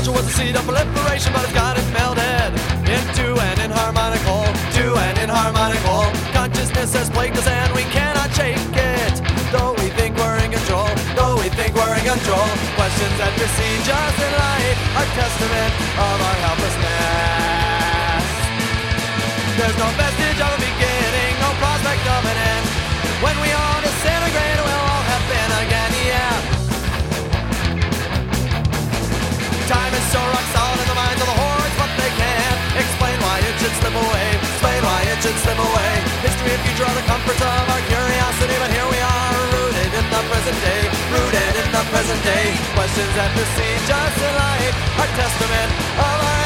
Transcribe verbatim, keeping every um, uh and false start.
culture was the seed of proliferation, but it's got it melted into an inharmonic whole, to an inharmonic whole. Consciousness has plagued us and we cannot shake it, though we think we're in control, though we think we're in control. Questions that besiege us in light are testament of our helplessness. There's no vestige of a beginning, no prospect of an end. When we all disintegrate, we'll all happen again, yeah. Time is so rock solid in the minds of the hordes, but they can't explain why it should slip away, explain why it should slip away. History and future are the comforts of our curiosity, but here we are, rooted in the present day, rooted in the present day. Questions that besiege us in light are testament of our